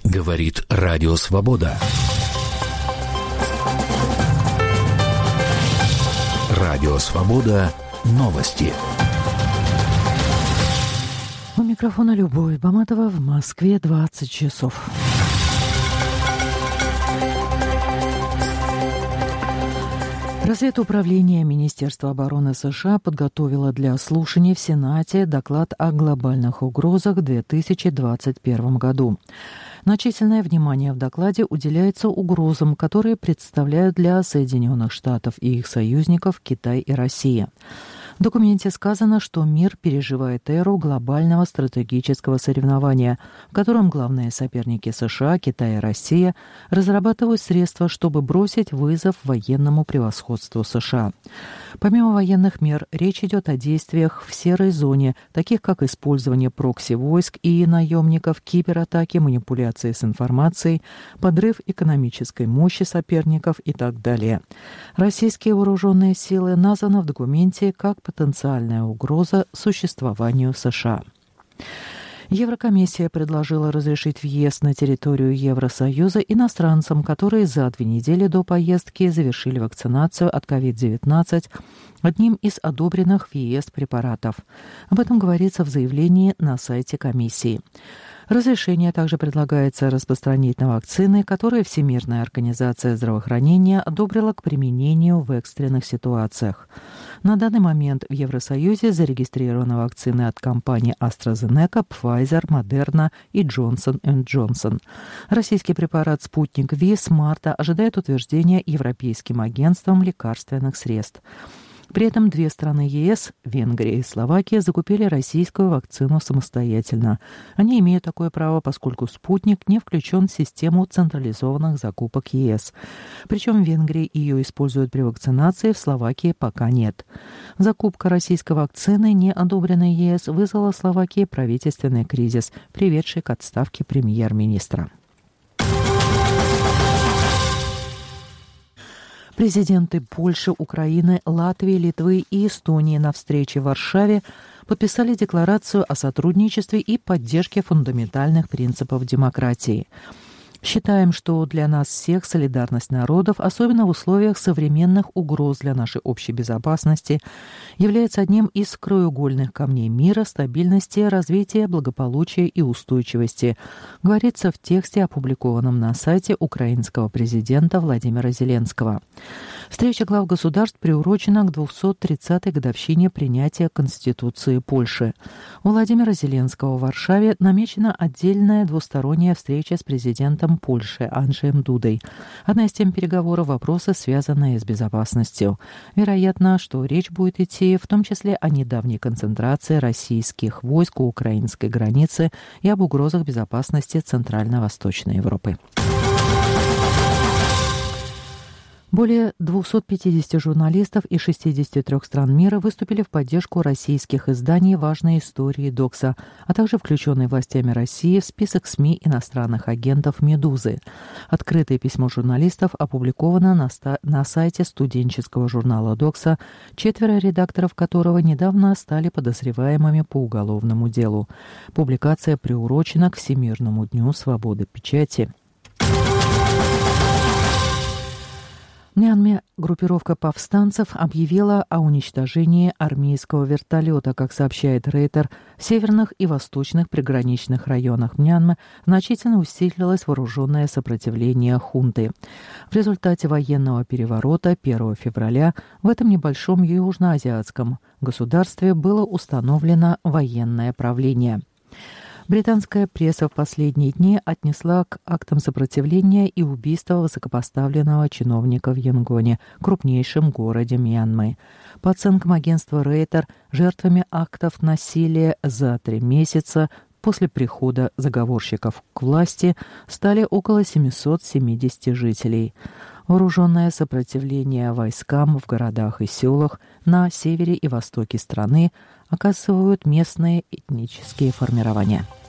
Говорит Радио Свобода. Радио Свобода. Новости. У микрофона Любовь Баматова, в Москве 20 часов. Разведуправление Министерства обороны США подготовило для слушаний в Сенате доклад о глобальных угрозах в 2021 году. Значительное внимание в докладе уделяется угрозам, которые представляют для Соединенных Штатов и их союзников Китай и Россия. В документе сказано, что мир переживает эру глобального стратегического соревнования, в котором главные соперники США, Китай и Россия разрабатывают средства, чтобы бросить вызов военному превосходству США. Помимо военных мер, речь идет о действиях в серой зоне, таких как использование прокси-войск и наемников, кибератаки, манипуляции с информацией, подрыв экономической мощи соперников и так далее. Российские вооруженные силы названы в документе как потенциальная угроза существованию США. Еврокомиссия предложила разрешить въезд на территорию Евросоюза иностранцам, которые за 2 недели до поездки завершили вакцинацию от COVID-19 одним из одобренных в ЕС препаратов. Об этом говорится в заявлении на сайте комиссии. Разрешение также предлагается распространить на вакцины, которые Всемирная организация здравоохранения одобрила к применению в экстренных ситуациях. На данный момент в Евросоюзе зарегистрированы вакцины от компаний AstraZeneca, Pfizer, Moderna и Johnson & Johnson. Российский препарат «Спутник Ви» с марта ожидает утверждения Европейским агентством лекарственных средств. При этом 2 страны ЕС, Венгрия и Словакия, закупили российскую вакцину самостоятельно. Они имеют такое право, поскольку «Спутник» не включен в систему централизованных закупок ЕС. Причем в Венгрии ее используют при вакцинации, в Словакии пока нет. Закупка российской вакцины, не одобренной ЕС, вызвала в Словакии правительственный кризис, приведший к отставке премьер-министра. Президенты Польши, Украины, Латвии, Литвы и Эстонии на встрече в Варшаве подписали декларацию о сотрудничестве и поддержке фундаментальных принципов демократии. Считаем, что для нас всех солидарность народов, особенно в условиях современных угроз для нашей общей безопасности, является одним из краеугольных камней мира, стабильности, развития, благополучия и устойчивости, говорится в тексте, опубликованном на сайте украинского президента Владимира Зеленского. Встреча глав государств приурочена к 230-й годовщине принятия Конституции Польши. У Владимира Зеленского в Варшаве намечена отдельная двусторонняя встреча с президентом Польши Анджеем Дудой. Одна из тем переговоров – вопросы, связанные с безопасностью. Вероятно, что речь будет идти в том числе о недавней концентрации российских войск у украинской границы и об угрозах безопасности Центрально-Восточной Европы. Более 250 журналистов из 63 стран мира выступили в поддержку российских изданий «Важные истории» Докса, а также включенной властями России в список СМИ иностранных агентов «Медузы». Открытое письмо журналистов опубликовано на сайте студенческого журнала Докса, 4 редакторов которого недавно стали подозреваемыми по уголовному делу. Публикация приурочена к Всемирному дню свободы печати. В Мьянме группировка повстанцев объявила о уничтожении армейского вертолета. Как сообщает Рейтер, в северных и восточных приграничных районах Мьянмы значительно усилилось вооруженное сопротивление хунты. В результате военного переворота 1 февраля в этом небольшом южноазиатском государстве было установлено военное правление. Британская пресса в последние дни отнесла к актам сопротивления и убийства высокопоставленного чиновника в Янгоне, крупнейшем городе Мьянмы. По оценкам агентства Рейтер, жертвами актов насилия за 3 месяца после прихода заговорщиков к власти стали около 770 жителей. Вооруженное сопротивление войскам в городах и селах на севере и востоке страны оказывают местные этнические формирования.